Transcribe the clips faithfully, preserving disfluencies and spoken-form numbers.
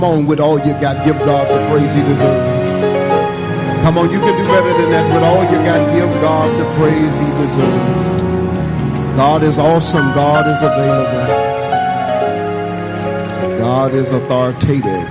Come on, with all you got, give God the praise he deserves. Come on, you can do better than that. With all you got, give God the praise he deserves. God is awesome. God is available. God is authoritative.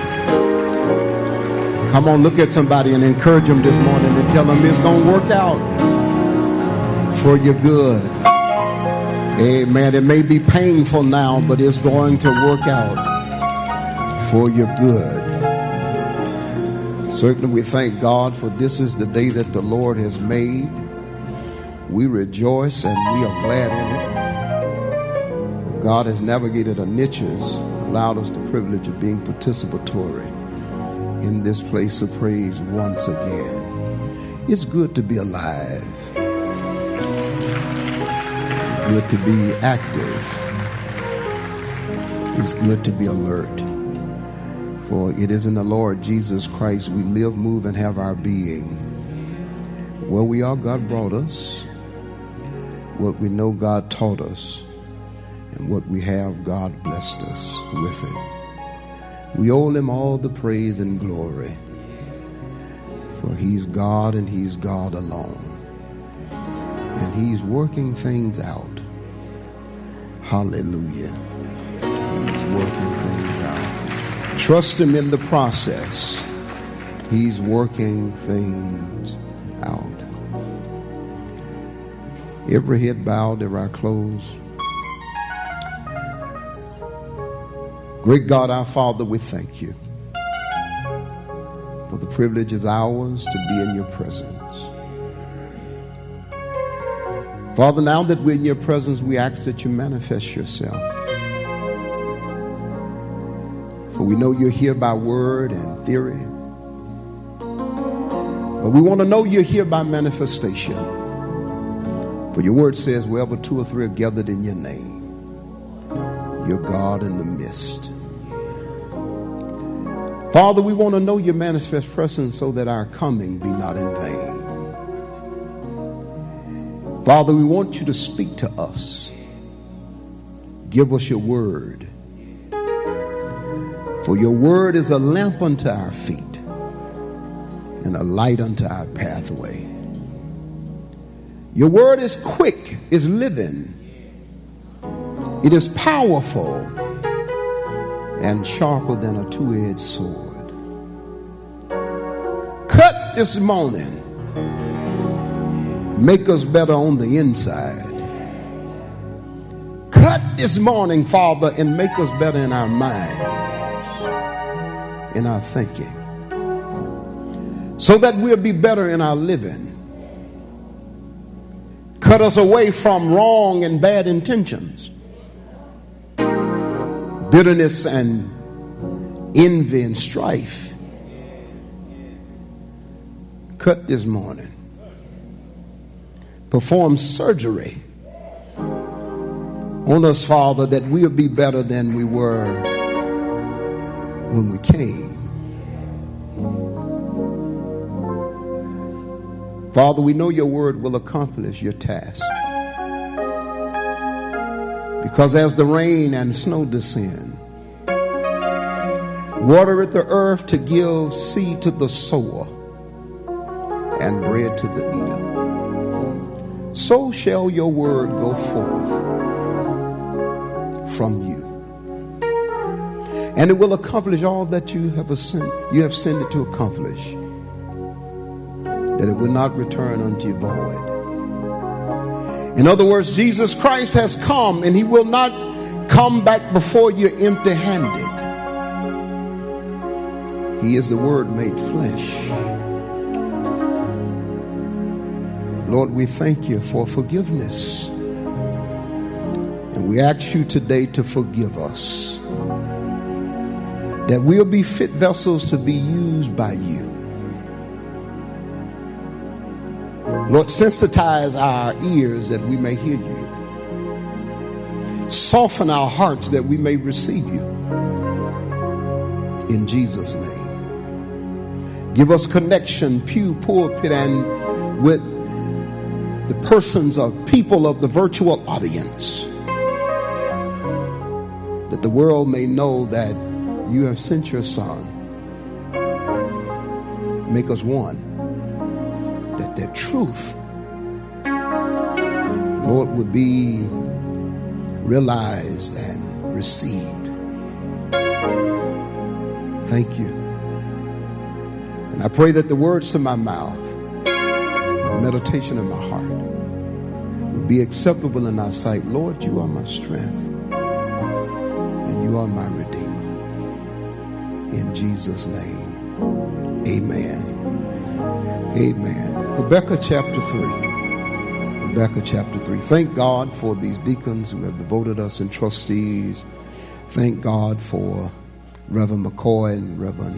Come on, look at somebody and encourage them this morning and tell them it's going to work out for your good. Amen. It may be painful now, but it's going to work out for your good. Certainly we thank God for this is the day that the Lord has made. We rejoice and we are glad in it. God has navigated our niches, allowed us the privilege of being participatory in this place of praise once again. It's good to be alive. Good to be active. It's good to be alert. For it is in the Lord Jesus Christ we live, move, and have our being. Where we are, God brought us. What we know, God taught us. And what we have, God blessed us with it. We owe him all the praise and glory. For he's God and he's God alone. And he's working things out. Hallelujah. He's working things out. Trust him in the process. He's working things out. Every head bowed, every eye closed. Great God, our Father, we thank you for the privilege is ours to be in your presence. Father, now that we're in your presence, we ask that you manifest yourself. For we know you're here by word and theory. But we want to know you're here by manifestation. For your word says, wherever two or three are gathered in your name, you're God in the midst. Father, we want to know your manifest presence so that our coming be not in vain. Father, we want you to speak to us. Give us your word. For your word is a lamp unto our feet and a light unto our pathway. Your word is quick, is living. It is powerful and sharper than a two-edged sword. Cut this morning. Make us better on the inside. Cut this morning, Father, and make us better in our minds, in our thinking, so that we'll be better in our living. Cut us away from wrong and bad intentions, bitterness and envy and strife. Cut this morning. Perform surgery on us, Father, that we'll be better than we were when we came. Father, we know your word will accomplish your task. Because as the rain and snow descend, watereth the earth to give seed to the sower and bread to the eater, so shall your word go forth from you. And it will accomplish all that you have sent, you have sent it to accomplish. That it will not return unto you void. In other words, Jesus Christ has come and he will not come back before you empty-handed. He is the word made flesh. Lord, we thank you for forgiveness. And we ask you today to forgive us. That we'll be fit vessels to be used by you. Lord, sensitize our ears that we may hear you. Soften our hearts that we may receive you. In Jesus' name. Give us connection, pew, pulpit, and with the persons of people of the virtual audience. That the world may know that you have sent your Son. Make us one, that that truth, Lord, would be realized and received. Thank you. And I pray that the words to my mouth, the meditation of my heart, would be acceptable in thy sight. Lord, you are my strength, and you are my Redeemer. In Jesus' name, amen. Amen. Habakkuk chapter three. Habakkuk chapter three. Thank God for these deacons who have devoted us and trustees. Thank God for Reverend McCoy and Reverend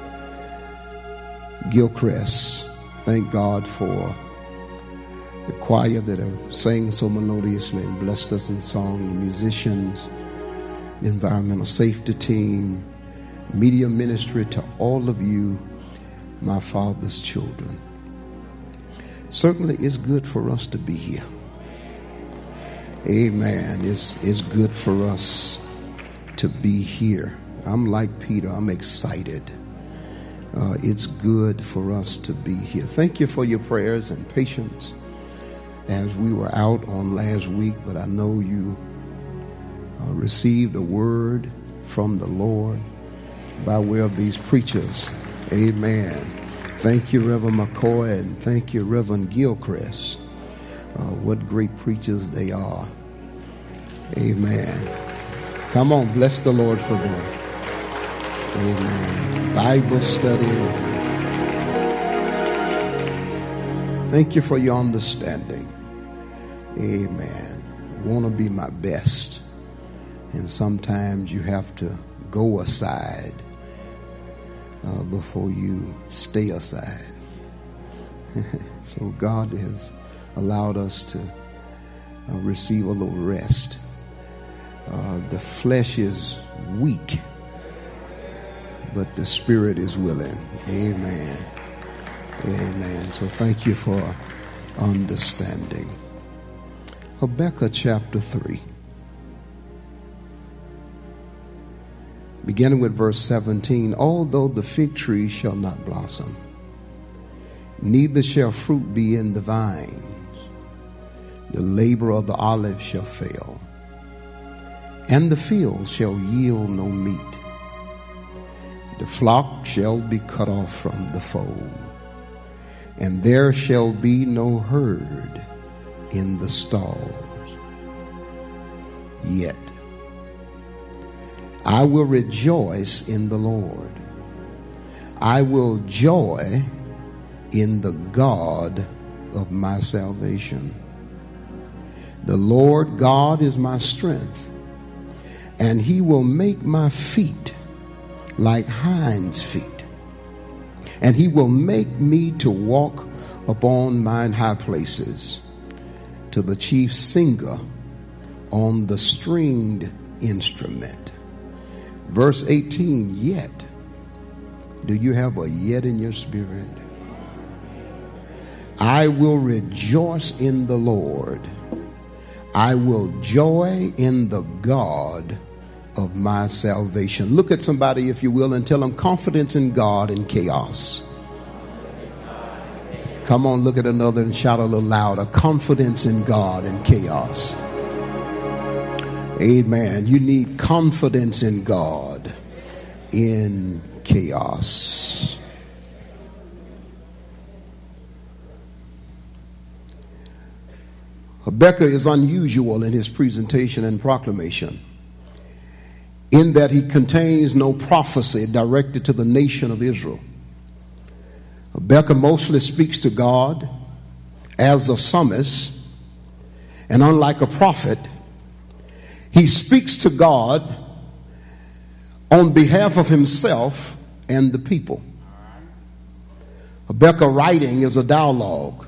Gilchrist. Thank God for the choir that have sang so melodiously and blessed us in song, the musicians, the environmental safety team, media ministry, to all of you, my Father's children. Certainly it's good for us to be here. Amen. It's, it's good for us to be here. I'm like Peter. I'm excited. Uh, it's good for us to be here. Thank you for your prayers and patience as we were out on last week, but I know you uh, received a word from the Lord by way of these preachers. Amen. Thank you, Reverend McCoy, and thank you, Reverend Gilchrist. Uh, what great preachers they are. Amen. Come on, bless the Lord for them. Amen. Bible study. Thank you for your understanding. Amen. I want to be my best. And sometimes you have to go aside uh, before you stay aside. So God has allowed us to uh, receive a little rest. Uh, the flesh is weak, but the spirit is willing. Amen. Amen. So thank you for understanding. Habakkuk chapter three. Beginning with verse seventeen. Although the fig tree shall not blossom, neither shall fruit be in the vines, the labor of the olive shall fail, and the fields shall yield no meat. The flock shall be cut off from the fold, and there shall be no herd in the stalls. Yet I will rejoice in the Lord. I will joy in the God of my salvation. The Lord God is my strength, and he will make my feet like hinds' feet, and he will make me to walk upon mine high places, to the chief singer on the stringed instrument. Verse eighteen, yet. Do you have a yet in your spirit? I will rejoice in the Lord. I will joy in the God of my salvation. Look at somebody, if you will, and tell them confidence in God in chaos. Come on, look at another and shout a little louder. Confidence in God in chaos. Amen. You need confidence in God in chaos. Habakkuk is unusual in his presentation and proclamation, in that he contains no prophecy directed to the nation of Israel. Habakkuk mostly speaks to God as a psalmist, and unlike a prophet, he speaks to God on behalf of himself and the people. Habakkuk writing is a dialogue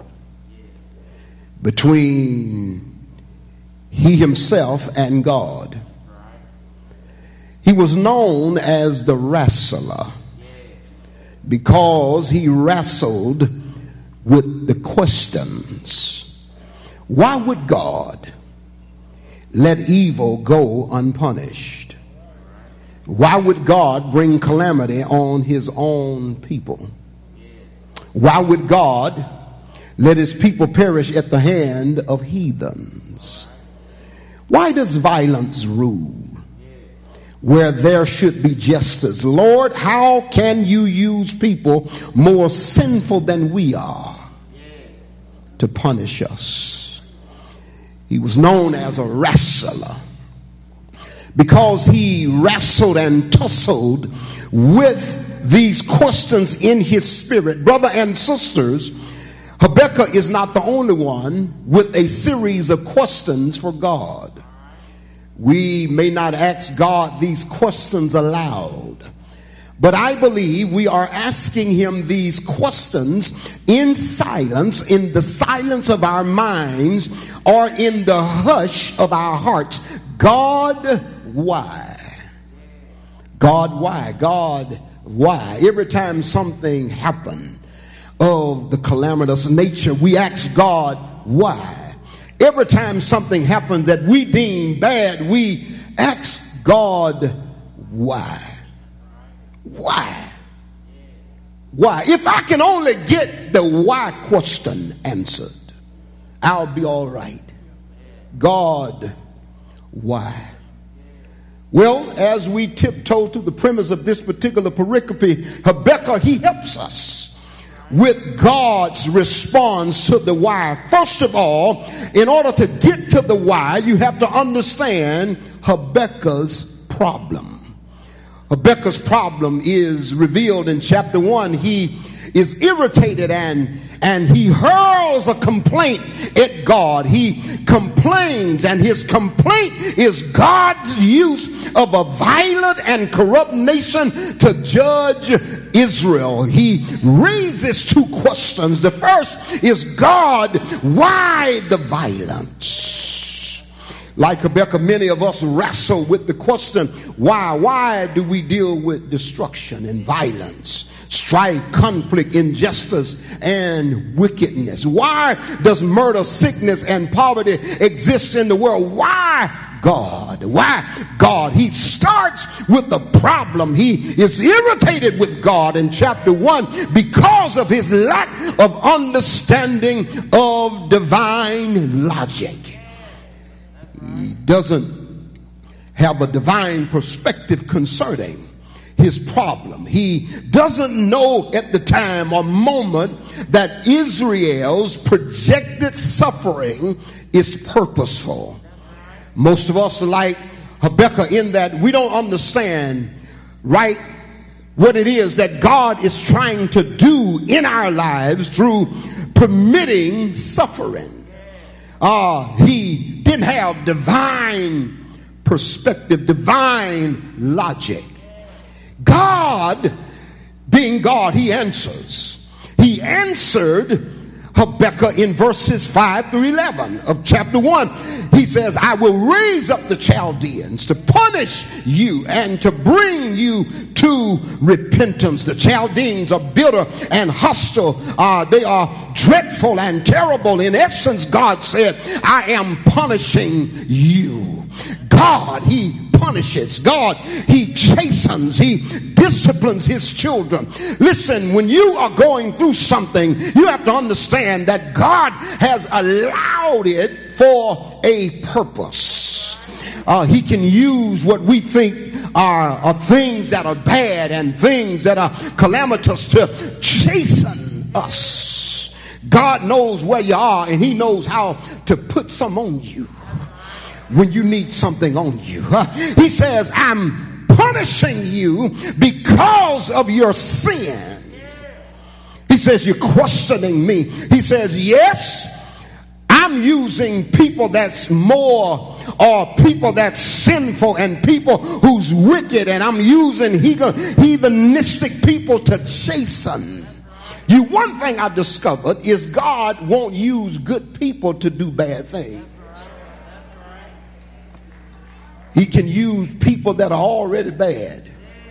between he himself and God. He was known as the wrestler because he wrestled with the questions. Why would God let evil go unpunished? Why would God bring calamity on his own people? Why would God let his people perish at the hand of heathens? Why does violence rule where there should be justice? Lord, how can you use people more sinful than we are to punish us? He was known as a wrestler because he wrestled and tussled with these questions in his spirit. Brother and sisters, Habakkuk is not the only one with a series of questions for God. We may not ask God these questions aloud, but I believe we are asking him these questions in silence, in the silence of our minds, or in the hush of our hearts. God, why? God, why? God, why? Every time something happens of the calamitous nature, we ask God, why? Every time something happens that we deem bad, we ask God, why? Why? Why? If I can only get the why question answered, I'll be all right. God, why? Well, as we tiptoe to the premise of this particular pericope, Habakkuk, he helps us with God's response to the why. First of all, in order to get to the why, you have to understand Habakkuk's problem. Habakkuk's problem is revealed in chapter one. He is irritated and and he hurls a complaint at God. He complains, and his complaint is God's use of a violent and corrupt nation to judge Israel. He raises two questions. The first is, God, why the violence? Like Habakkuk, many of us wrestle with the question, why? Why do we deal with destruction and violence, strife, conflict, injustice, and wickedness? Why does murder, sickness, and poverty exist in the world? Why, God? Why, God? He starts with the problem. He is irritated with God in chapter one because of his lack of understanding of divine logic. He doesn't have a divine perspective concerning his problem. He doesn't know at the time or moment that Israel's projected suffering is purposeful. Most of us are like Habakkuk in that we don't understand right what it is that God is trying to do in our lives through permitting suffering. Uh, he didn't have divine perspective, divine logic. God, being God, he answers. He answered Habakkuk in verses five through eleven of chapter one. He says, I will raise up the Chaldeans to punish you and to bring you to repentance. The Chaldeans are bitter and hostile. Uh, they are dreadful and terrible. In essence, God said, I am punishing you. God, he punishes. God, he chastens. He disciplines his children. Listen, when you are going through something, you have to understand that God has allowed it for a purpose. Uh, he can use what we think are, are things that are bad and things that are calamitous to chasten us. God knows where you are, and he knows how to put some on you when you need something on you. Uh, he says, I'm punishing you because of your sin. He says, you're questioning me. He says, yes, I'm using people that's more, or people that's sinful and people who's wicked, and I'm using heathenistic people to chasten you. One thing I discovered is God won't use good people to do bad things. He can use people that are already bad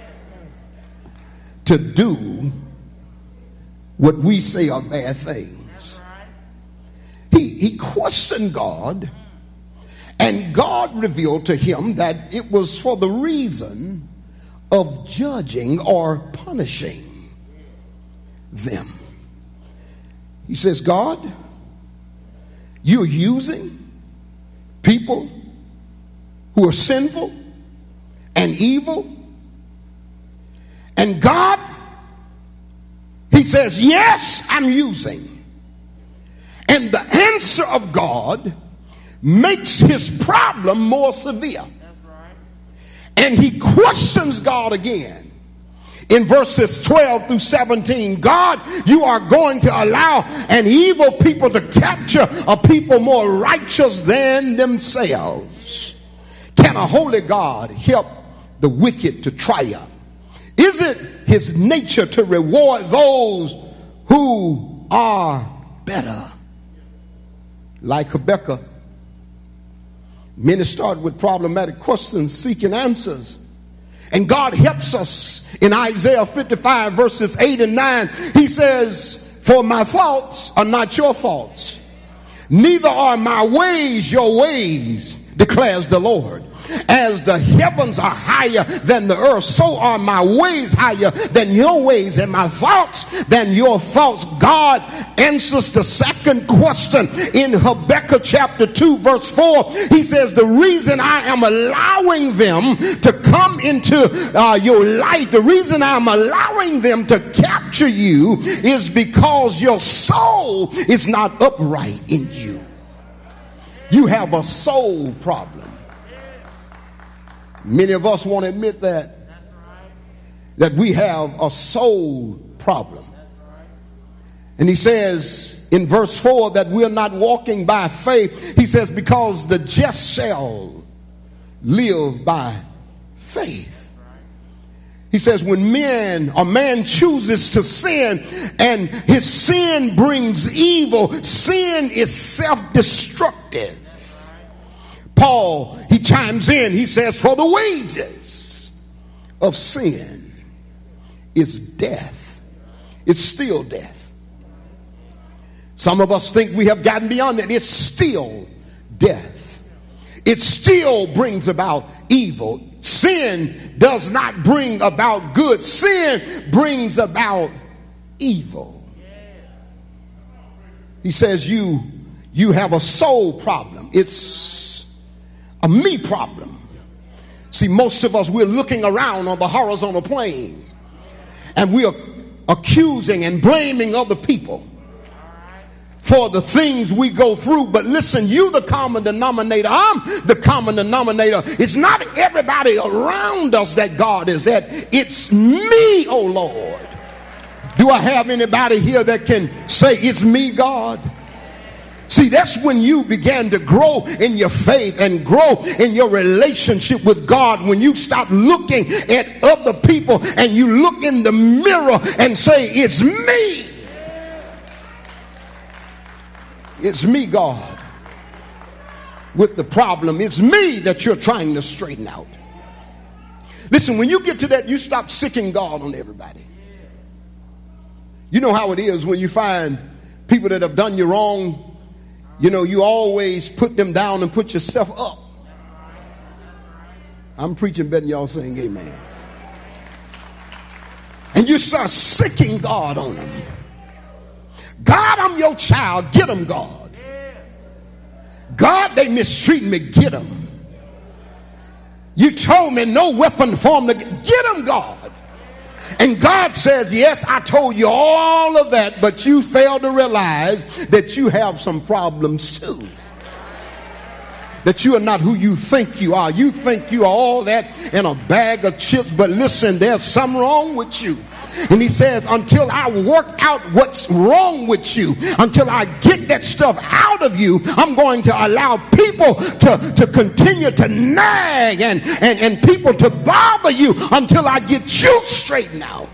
to do what we say are bad things. He, he questioned God, and God revealed to him that it was for the reason of judging or punishing them. He says, God, you're using people who are sinful and evil. And God, he says, yes, I'm using. And the answer of God makes his problem more severe. And he questions God again. In verses twelve through seventeen, God, you are going to allow an evil people to capture a people more righteous than themselves. Can a holy God help the wicked to triumph? Is it his nature to reward those who are better? Like Habakkuk, many start with problematic questions seeking answers. And God helps us in Isaiah fifty-five verses eight and nine. He says, for my thoughts are not your thoughts, neither are my ways your ways, declares the Lord. As the heavens are higher than the earth, so are my ways higher than your ways, and my thoughts than your thoughts. God answers the second question in Habakkuk chapter two verse four. He says, the reason I am allowing them to come into uh, your life, the reason I'm allowing them to capture you is because your soul is not upright in you. You have a soul problem. Many of us won't admit that, that we have a soul problem. And he says in verse four that we're not walking by faith. He says, because the just shall live by faith. He says, when men or man chooses to sin and his sin brings evil, sin is self-destructive. Paul, he chimes in, he says, for the wages of sin is death. It's still death. Some of us think we have gotten beyond that. It's still death. It still brings about evil. Sin does not bring about good. Sin brings about evil. He says you, you have a soul problem. It's a me problem. See, most of us, we're looking around on the horizontal plane and we are accusing and blaming other people for the things we go through. But listen, you the common denominator. I'm the common denominator. It's not everybody around us that God is at. It's me, oh Lord. Do I have anybody here that can say it's me, God? See, that's when you began to grow in your faith and grow in your relationship with God. When you stop looking at other people and you look in the mirror and say, it's me. It's me, God, with the problem. It's me that you're trying to straighten out. Listen, when you get to that, you stop sicking God on everybody. You know how it is when you find people that have done you wrong. You know, you always put them down and put yourself up. I'm preaching better than y'all saying amen. And you start sicking God on them. God, I'm your child. Get them, God. God, they mistreat me. Get them. You told me no weapon formed against. Get them, God. And God says, yes, I told you all of that, but you failed to realize that you have some problems too. That you are not who you think you are. You think you are all that in a bag of chips, but listen, there's something wrong with you. And he says, until I work out what's wrong with you, until I get that stuff out of you, I'm going to allow people to, to continue to nag and, and, and people to bother you until I get you straightened out.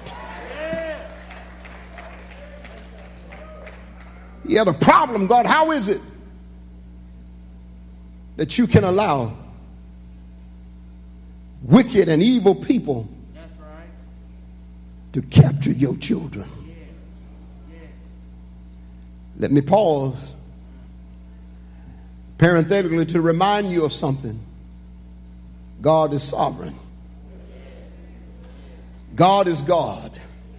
You had a problem, God. How is it that you can allow wicked and evil people to capture your children? Let me pause parenthetically to remind you of something. God is sovereign. God is God.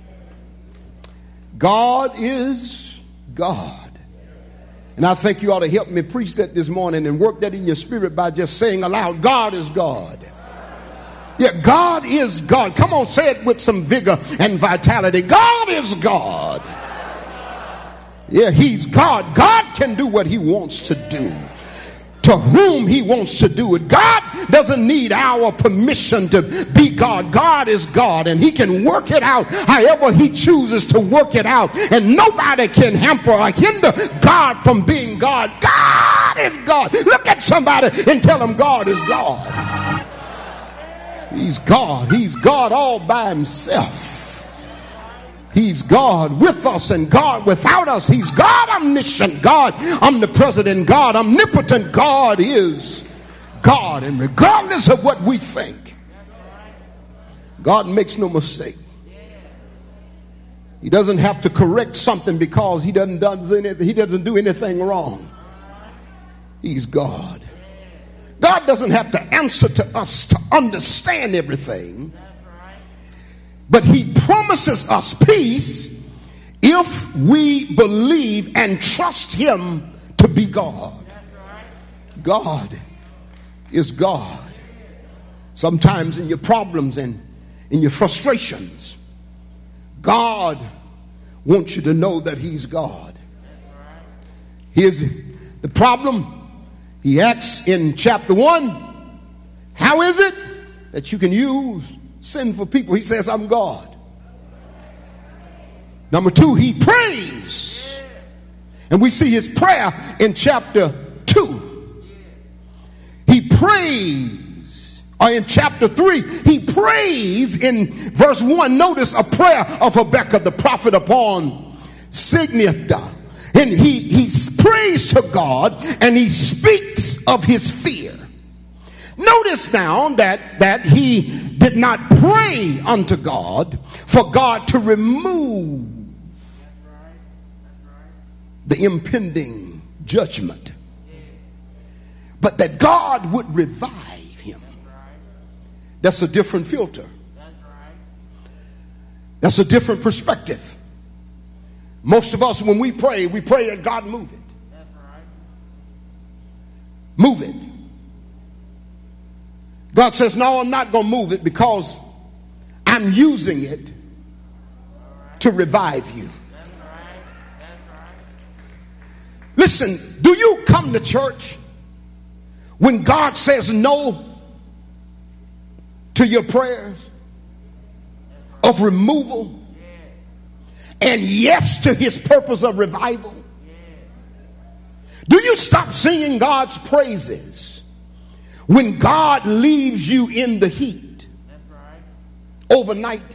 God is God. And I think you ought to help me preach that this morning and work that in your spirit by just saying aloud, God is God. Yeah, God is God. Come on, say it with some vigor and vitality. God is God. Yeah, he's God. God can do what he wants to do, to whom he wants to do it. God doesn't need our permission to be God. God is God, and he can work it out however he chooses to work it out, and nobody can hamper or hinder God from being God. God is God. Look at somebody and tell them God is God. He's God. He's God all by himself. He's God with us and God without us. He's God omniscient, God omnipresent, God omnipotent. God is God. And regardless of what we think, God makes no mistake. He doesn't have to correct something because he doesn't, does anything, he doesn't do anything wrong. He's God. God doesn't have to answer to us to understand everything. But he promises us peace if we believe and trust him to be God. God is God. Sometimes in your problems and in your frustrations, God wants you to know that he's God. Here's the problem. He asks in chapter one, how is it that you can use sinful people? He says, I'm God. Number two, he prays. And we see his prayer in chapter two. He prays. Or in chapter three, he prays in verse one. Notice a prayer of Habakkuk the prophet upon Signidah. And he, he prays to God and he speaks of his fear. Notice now that, that he did not pray unto God for God to remove the impending judgment, but that God would revive him. That's a different filter. That's a different perspective. Most of us, when we pray, we pray that God move it. Move it. God says, no, I'm not going to move it because I'm using it to revive you. Listen, do you come to church when God says no to your prayers of removal and yes to his purpose of revival? Do you stop singing God's praises when God leaves you in the heat overnight?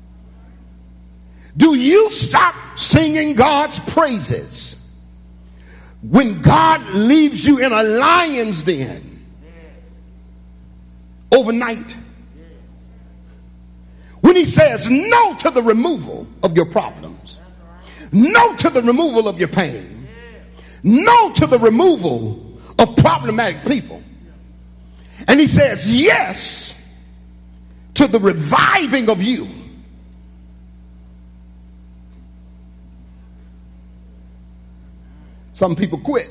Do you stop singing God's praises when God leaves you in a lion's den overnight? When he says no to the removal of your problems, no to the removal of your pain, no to the removal of problematic people, and he says yes to the reviving of you. Some people quit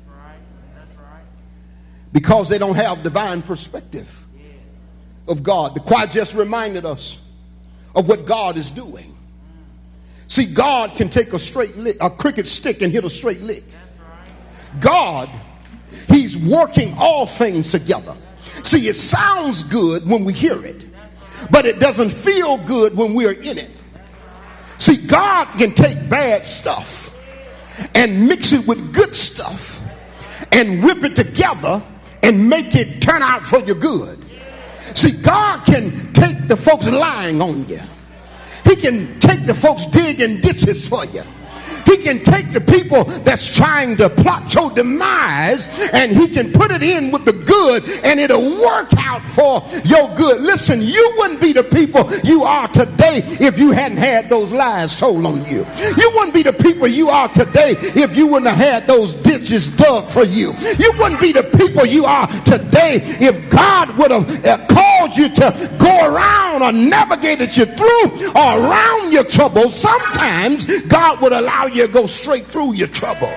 because they don't have divine perspective of God. The choir just reminded us of what God is doing. See, God can take a straight lick, a cricket stick, and hit a straight lick. God, he's working all things together. See, it sounds good when we hear it, but it doesn't feel good when we're in it. See, God can take bad stuff and mix it with good stuff and whip it together and make it turn out for your good. See, God can take the folks lying on you. He can take the folks digging ditches for you. He can take the people that's trying to plot your demise and he can put it in with the good and it'll work out for your good. Listen, you wouldn't be the people you are today if you hadn't had those lies told on you. You wouldn't be the people you are today if you wouldn't have had those ditches dug for you. You wouldn't be the people you are today if God would have uh, called you to go around or navigated you through or around your troubles. Sometimes God would allow you to go straight through your troubles.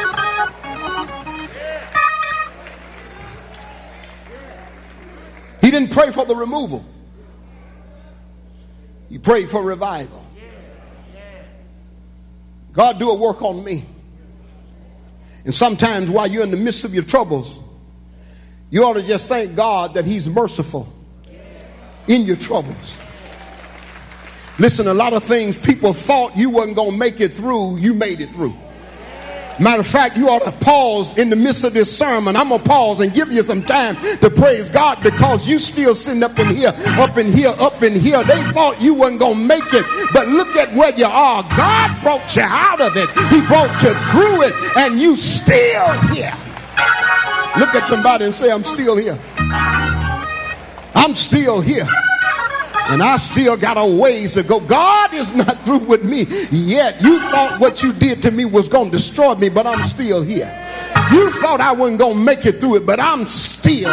He didn't pray for the removal. He prayed for revival. God, do a work on me. And sometimes while you're in the midst of your troubles, you ought to just thank God that he's merciful in your troubles. Listen, a lot of things people thought you wasn't going to make it through, you made it through. Matter of fact, you ought to pause in the midst of this sermon. I'm going to pause and give you some time to praise God because you still sitting up in here, up in here, up in here. They thought you wasn't going to make it, but look at where you are. God brought you out of it. He brought you through it, and you still here. Look at somebody and say, I'm still here. I'm still here. And I still got a ways to go. God is not through with me yet. You thought what you did to me was going to destroy me, but I'm still here. You thought I wasn't going to make it through it, but I'm still.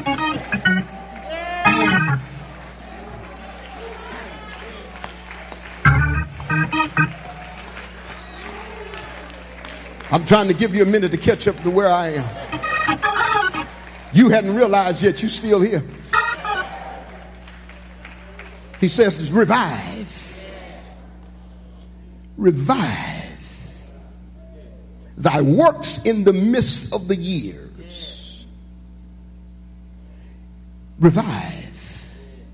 I'm trying to give you a minute to catch up to where I am. You hadn't realized yet you're still here. He says, revive, revive thy works in the midst of the years. Revive.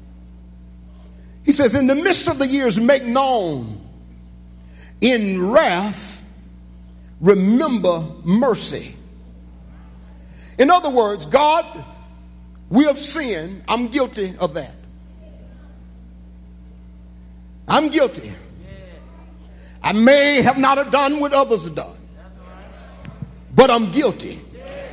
He says, in the midst of the years, make known. In wrath, remember mercy. In other words, God, we have sinned. I'm guilty of that. I'm guilty. I may have not have done what others have done, but I'm guilty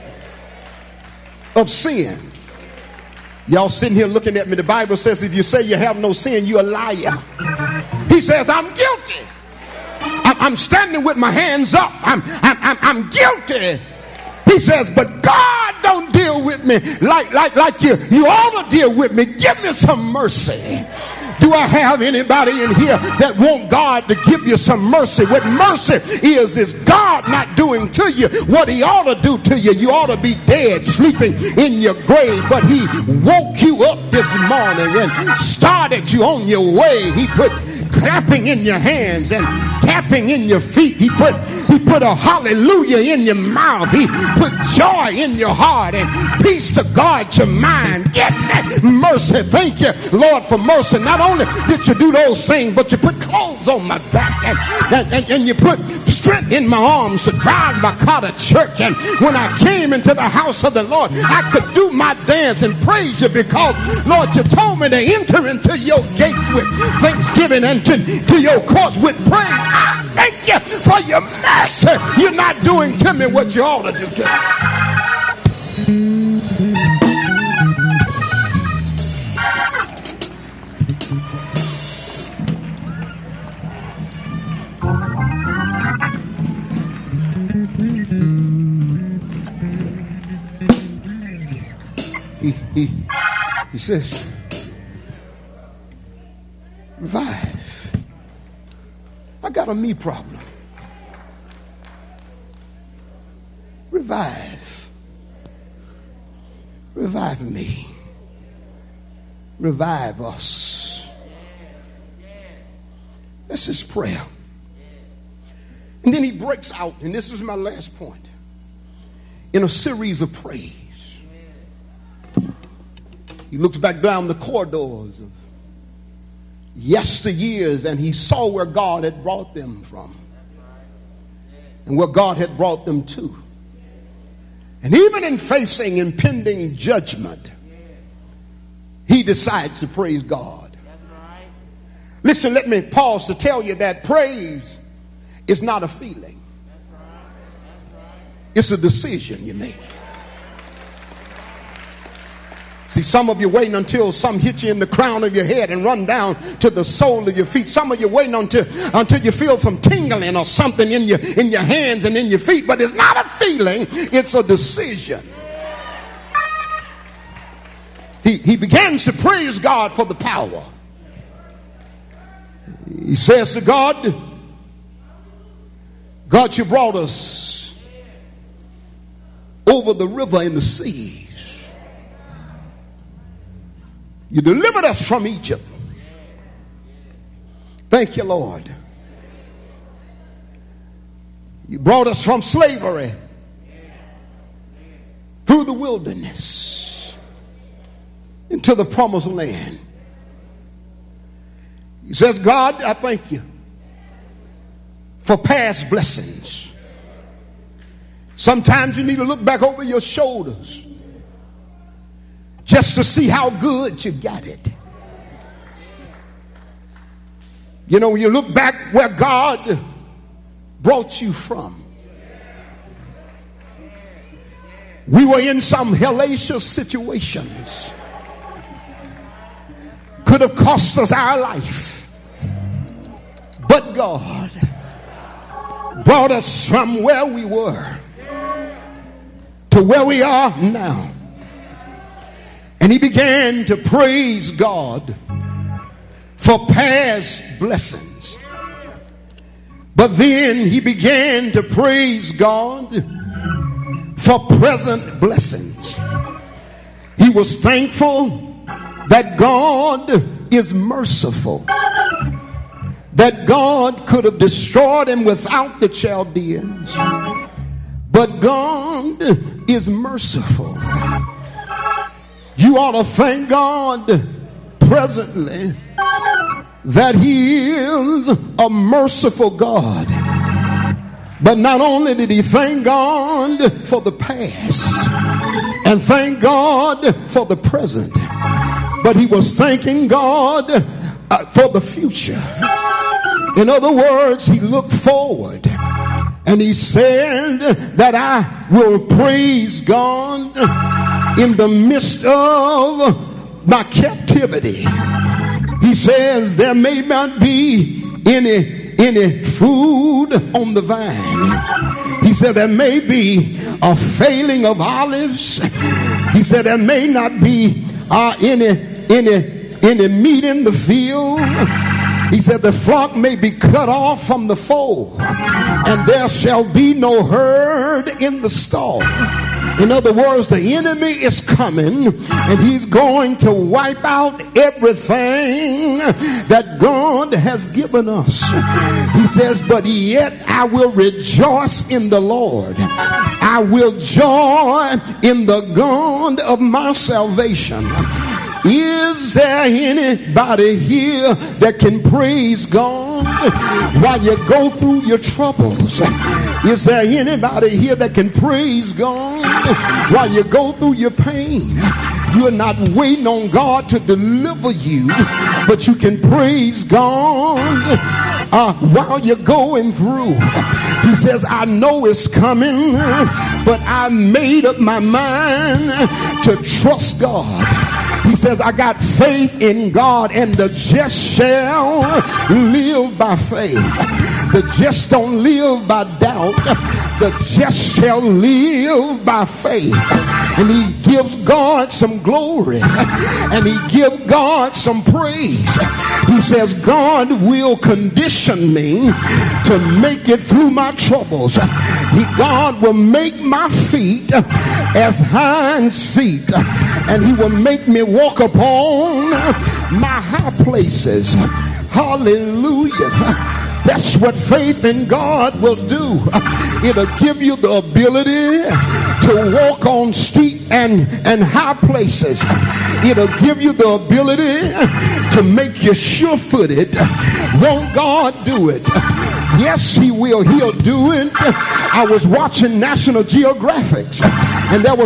of sin. Y'all sitting here looking at me. The Bible says if you say you have no sin, you're a liar. He says I'm guilty. I'm standing with my hands up. I'm, I'm, I'm, I'm guilty. He says, but God don't deal with me like, like, like you, you ought to deal with me. Give me some mercy. Do I have anybody in here that want God to give you some mercy? What mercy is, is God not doing to you what he ought to do to you. You ought to be dead, sleeping in your grave, but he woke you up this morning and started you on your way. He put clapping in your hands and tapping in your feet. He put He put a hallelujah in your mouth. He put joy in your heart and peace to guard your mind. Get that mercy. Thank you, Lord, for mercy. Not only did you do those things, but you put clothes on my back and, and, and you put strength in my arms to drive my car to church. And when I came into the house of the Lord, I could do my dance and praise you because, Lord, you told me to enter into your gates with thanksgiving and to, to your courts with praise. I thank you for your mercy. You're not doing to me what you ought to do to me. He, he, he says, revive. I got a me problem. Revive. Revive me. Revive us. That's his prayer. And then he breaks out, and this is my last point, in a series of praise. He looks back down the corridors of yesteryears and he saw where God had brought them from and where God had brought them to. And even in facing impending judgment, he decides to praise God. Listen, let me pause to tell you that praise It's not a feeling. It's a decision you make. See, some of you waiting until some hit you in the crown of your head and run down to the sole of your feet. Some of you waiting until until you feel some tingling or something in your in your hands and in your feet. But it's not a feeling, it's a decision. He, he begins to praise God for the power. He says to God, God, you brought us over the river and the seas. You delivered us from Egypt. Thank you, Lord. You brought us from slavery through the wilderness into the promised land. He says, God, I thank you for past blessings. Sometimes you need to look back over your shoulders just to see how good you got it. You know, when you look back where God brought you from. We were in some hellacious situations. Could have cost us our life. But God brought us from where we were to where we are now. And he began to praise God for past blessings. But then he began to praise God for present blessings. He was thankful that God is merciful. That God could have destroyed him without the Chaldeans. But God is merciful. You ought to thank God presently that he is a merciful God. But not only did he thank God for the past and thank God for the present, but he was thanking God uh, for the future. In other words, he looked forward and he said that I will praise God in the midst of my captivity. He says there may not be any any food on the vine. He said there may be a failing of olives. He said there may not be uh, any any any meat in the field. He said the flock may be cut off from the fold, and there shall be no herd in the stall. In other words, the enemy is coming and he's going to wipe out everything that God has given us. He says, but yet I will rejoice in the Lord. I will joy in the God of my salvation. Is there anybody here that can praise God while you go through your troubles? Is there anybody here that can praise God while you go through your pain? You're not waiting on God to deliver you, but you can praise God uh, while you're going through. He says, I know it's coming, but I made up my mind to trust God. He says, I got faith in God, and the just shall live by faith. The just don't live by doubt. The just shall live by faith. And he gives God some glory, and he gives God some praise. He says, God will condition me to make it through my troubles. He, God will make my feet as hinds feet, and he will make me walk upon my high places. Hallelujah. That's what faith in God will do. It'll give you the ability to walk on steep and, and high places. It'll give you the ability to make you sure-footed. Won't God do it? Yes, he will. He'll do it. I was watching National Geographic, and there was a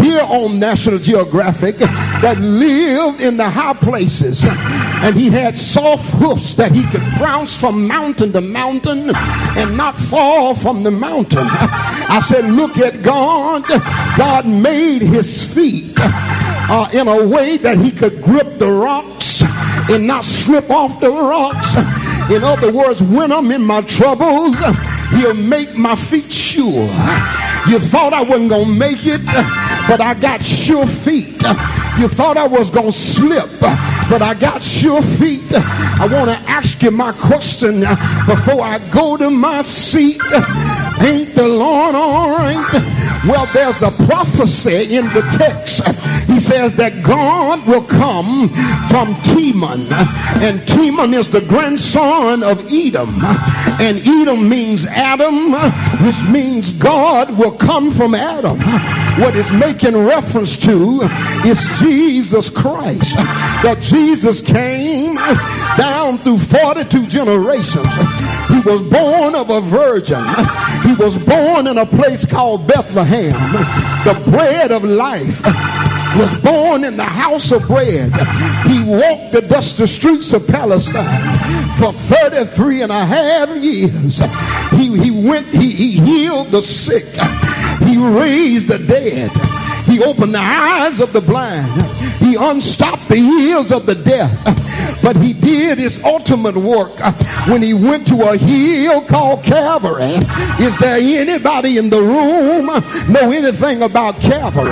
deer on National Geographic that lived in the high places, and he had soft hoofs that he could bounce from mountain to mountain and not fall from the mountain. I said, look at God. God made his feet uh, in a way that he could grip the rocks and not slip off the rocks. In other words, when I'm in my troubles, he'll make my feet sure. You thought I wasn't going to make it, but I got sure feet. You thought I was going to slip, but I got sure feet. I want to ask you my question before I go to my seat. Ain't the Lord all right? Well, there's a prophecy in the text. He says that God will come from Teman, and Teman is the grandson of Edom, and Edom means Adam, which means God will come from Adam. What it's making reference to is Jesus Christ, that Jesus came down through forty-two generations. He was born of a virgin. He was born in a place called Bethlehem. The bread of life was born in the house of bread. He walked the dusty streets of Palestine for thirty-three and a half years. He, he went, he, he healed the sick. He raised the dead. He opened the eyes of the blind. He unstopped the ears of the deaf. But he did his ultimate work when he went to a hill called Calvary. Is there anybody in the room know anything about Calvary?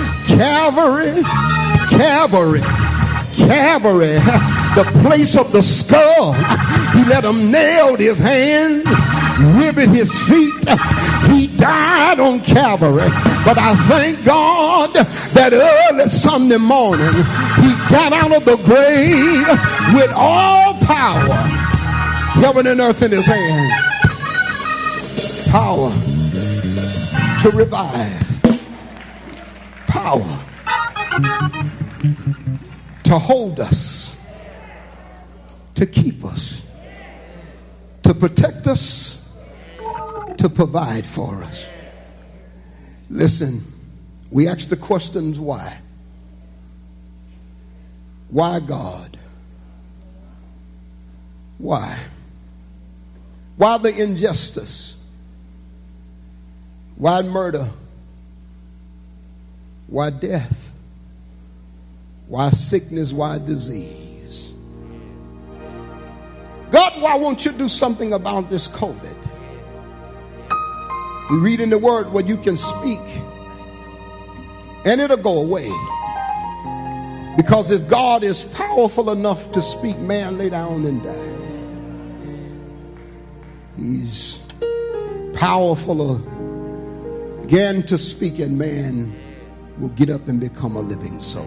Calvary, Calvary, Calvary, the place of the skull. He let him nail his hands, rivet his feet. He died on Calvary. But I thank God that early Sunday morning he got out of the grave with all power, heaven and earth in his hand. Power to revive. Power to hold us, to keep us, to protect us, to provide for us. Listen, we ask the questions why. Why God? Why? Why the injustice? Why murder? Why death? Why sickness? Why disease? God, why won't you do something about this COVID? We read in the word where you can speak and it'll go away. Because if God is powerful enough to speak, man lay down and die. He's powerful again to speak, and man will get up and become a living soul.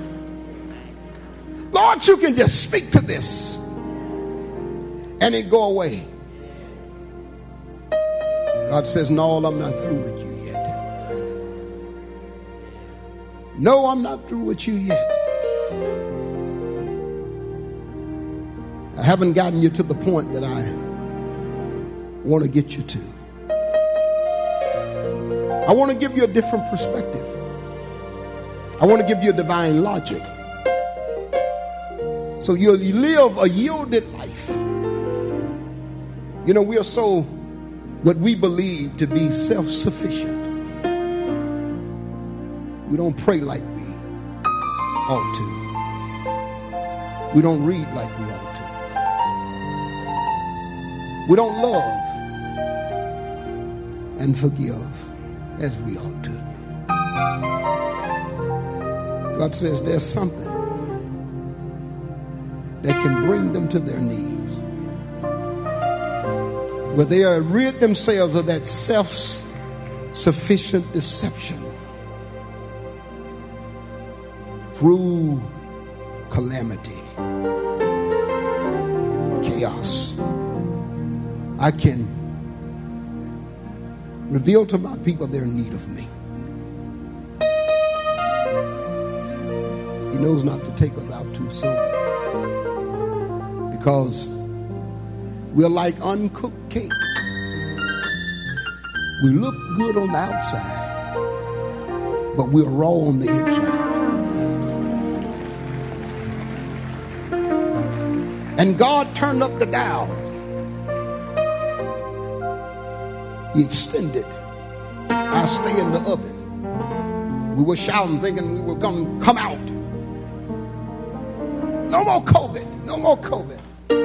Lord, you can just speak to this and it go away. God says, no, I'm not through with you yet. No, I'm not through with you yet. I haven't gotten you to the point that I want to get you to. I want to give you a different perspective. I want to give you a divine logic. So you'll live a yielded life. You know, we are so what we believe to be self-sufficient. We don't pray like we ought to. We don't read like we ought to. We don't love and forgive as we ought to. God says there's something that can bring them to their knees, where they are rid themselves of that self-sufficient deception through calamity, chaos. I can reveal to my people their need of me. He knows not to take us out too soon, because we're like uncooked cakes. We look good on the outside, but we're raw on the inside. And God turned up the dial. He extended our stay in the oven. We were shouting, thinking we were going to come out. No more COVID. No more COVID.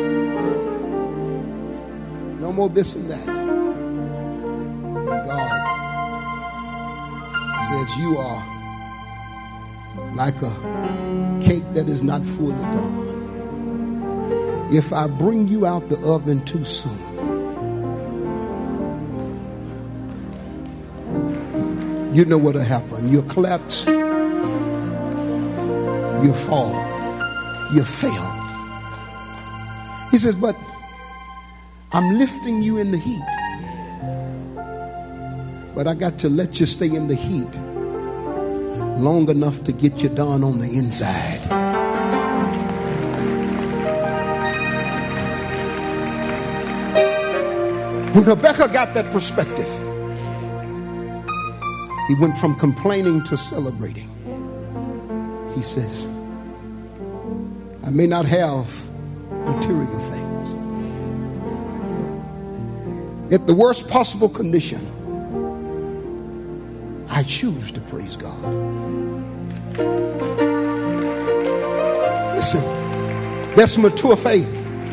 No more this and that. And God says, you are like a cake that is not fully done. If I bring you out the oven too soon, you know what'll happen. You'll collapse. You'll fall. You'll fail. He says, but I'm lifting you in the heat. But I got to let you stay in the heat long enough to get you done on the inside. When Habakkuk got that perspective, he went from complaining to celebrating. He says, I may not have material things. At the worst possible condition, I choose to praise God. Listen, that's mature faith.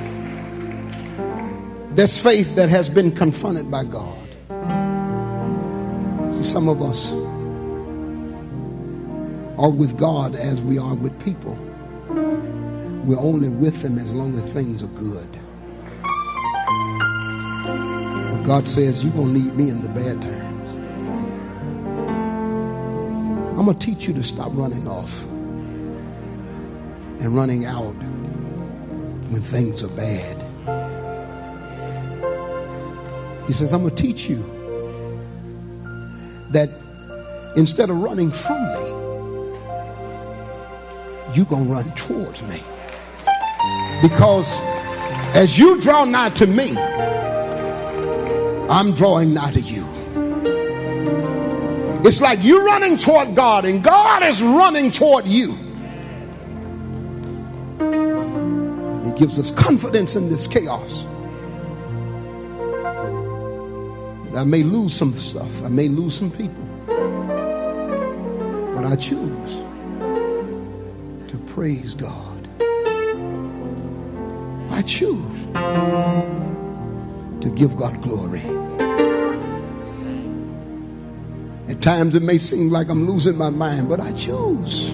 That's faith that has been confronted by God. See, some of us are with God as we are with people. We're only with Him as long as things are good. But God says, you're going to need me in the bad times. I'm going to teach you to stop running off and running out when things are bad. He says, I'm going to teach you that instead of running from me, you're going to run towards me. Because as you draw nigh to me, I'm drawing nigh to you. It's like you're running toward God and God is running toward you. He gives us confidence in this chaos. I may lose some stuff. I may lose some people. But I choose to praise God. I choose to give God glory. At times it may seem like I'm losing my mind, but I choose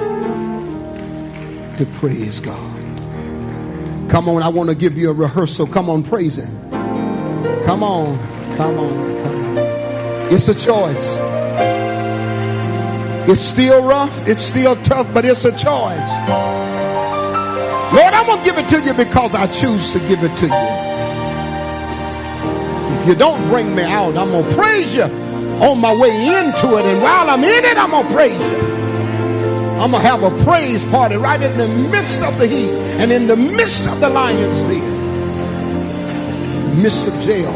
to praise God. Come on, I want to give you a rehearsal. Come on, praise Him. Come on. Come on, come on. It's a choice. It's still rough. It's still tough, but it's a choice. Lord, I'm going to give it to you because I choose to give it to you. If you don't bring me out, I'm going to praise you on my way into it. And while I'm in it, I'm going to praise you. I'm going to have a praise party right in the midst of the heat and in the midst of the lion's den, in the midst of jail.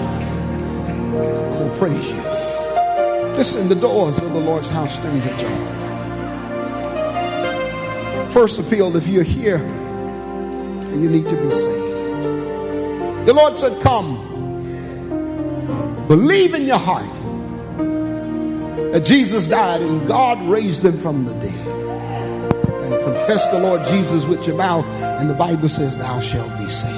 Praise you. Listen, the doors of the Lord's house stands ajar. First appeal, if you're here and you need to be saved, the Lord said, come, believe in your heart that Jesus died and God raised him from the dead, and confess the Lord Jesus with your mouth, and the Bible says thou shalt be saved.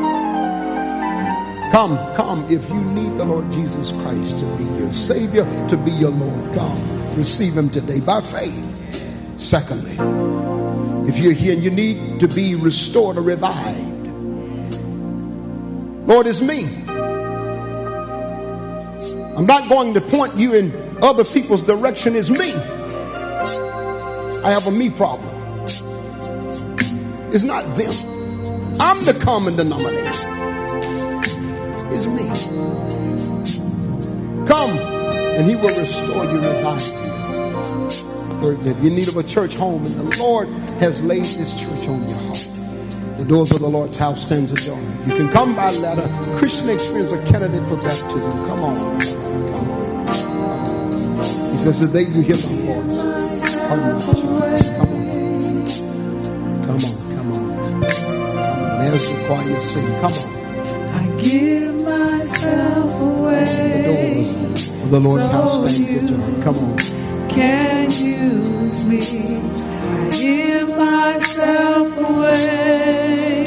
Come, come, if you need the Lord Jesus Christ to be your Savior, to be your Lord, come, receive Him today by faith. Secondly, if you're here and you need to be restored or revived, Lord, it's me. I'm not going to point you in other people's direction. It's me. I have a me problem. It's not them. I'm the common denominator. Is me. Come and He will restore you, revive you. Thirdly, if you need of a church home and the Lord has laid this church on your heart, the doors of the Lord's house stands ajar. You can come by ladder. Christian Experience, a candidate for baptism. Come on. He says, the day you hear my voice, come on, come on, come on, come on. There's the choir sing. Come on. I give myself away. The doors of the Lord's so house stand ajar. Come on. Can use me. I give myself away.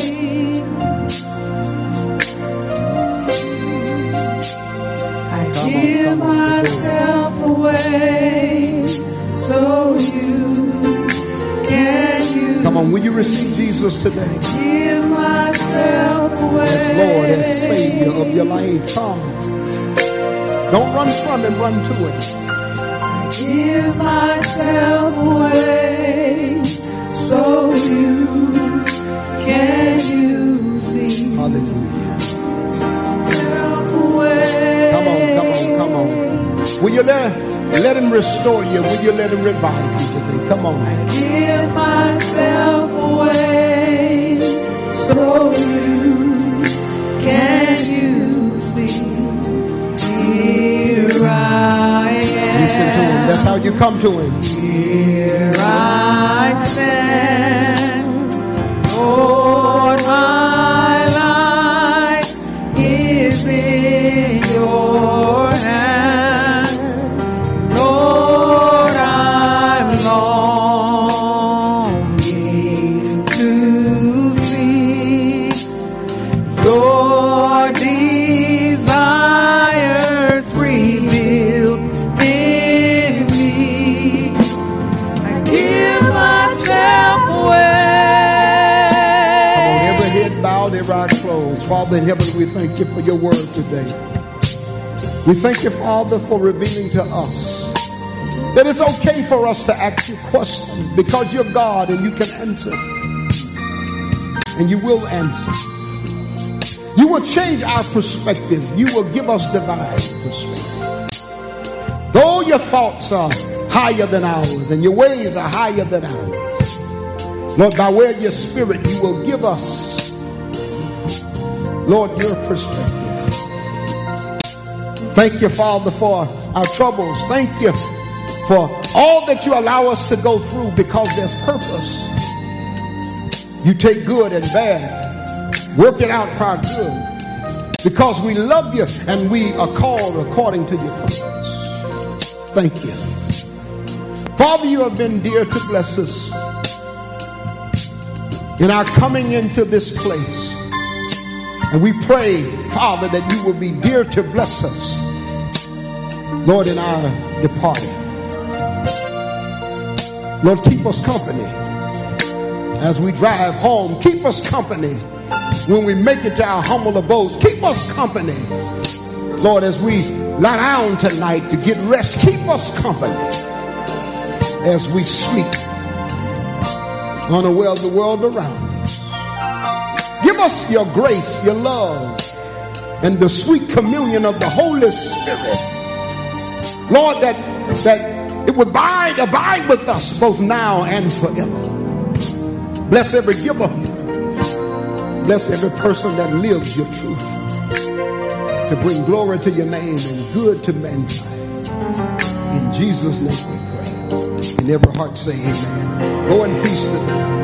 I come give on, myself on, away. So you can use. Come on, will you receive Jesus today? I give myself away. As Lord, as Savior of your life. Come. Don't run from Him, run to it. Give myself away so you can use me. Hallelujah. Myself away. Come on, come on, come on. Will you let, let Him restore you? Will you let Him revive you today? Come on. I give myself away so you can use me. Here I am. Listen to Him. That's how you come to Him. Here I stand, Lord, my life is in your hand. Lord, I'm longing to see your desires revealed in me. I give myself away. Come on, every head bowed, every eye closed. Father in heaven, we thank you for your word today. We thank you, Father, for revealing to us that it's okay for us to ask you questions because you're God and you can answer. And you will answer. You will change our perspective. You will give us divine perspective. Though your thoughts are higher than ours and your ways are higher than ours, Lord, by way of your Spirit, you will give us, Lord, your perspective. Thank you, Father, for our troubles. Thank you for all that you allow us to go through because there's purpose. You take good and bad, work it out for our good because we love you and we are called according to your purpose. Thank you. Father, you have been dear to bless us in our coming into this place. And we pray, Father, that you will be dear to bless us, Lord, in our departing. Lord, keep us company as we drive home. Keep us company when we make it to our humble abodes. Keep us company, Lord, as we lie down tonight to get rest. Keep us company as we sleep, unaware of the world around us. Give us your grace, your love, and the sweet communion of the Holy Spirit. Lord, that, that it would abide, abide with us both now and forever. Bless every giver. Bless every person that lives your truth to bring glory to your name and good to mankind. In Jesus' name we pray. And every heart say amen. Go in peace today.